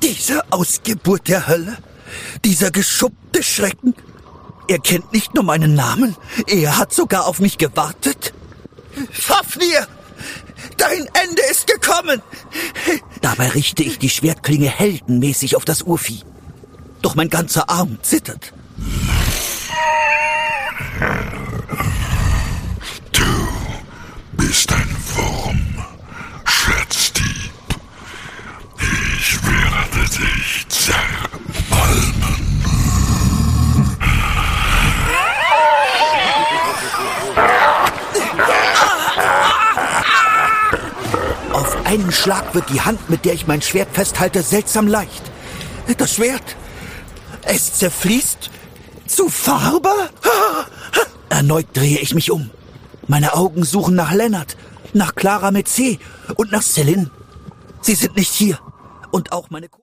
Diese Ausgeburt der Hölle, dieser geschuppte Schrecken. Er kennt nicht nur meinen Namen, er hat sogar auf mich gewartet. Fafnir, dein Ende ist gekommen. Dabei richte ich die Schwertklinge heldenmäßig auf das Urvieh. Doch mein ganzer Arm zittert. Du bist ein Wurm, Schatzdieb. Ich werde dich zermalmen. Auf einen Schlag wird die Hand, mit der ich mein Schwert festhalte, seltsam leicht. Das Schwert, es zerfließt zu Farbe. Erneut drehe ich mich um. Meine Augen suchen nach Lennart, nach Clara mit C und nach Céline. Sie sind nicht hier. Und auch meine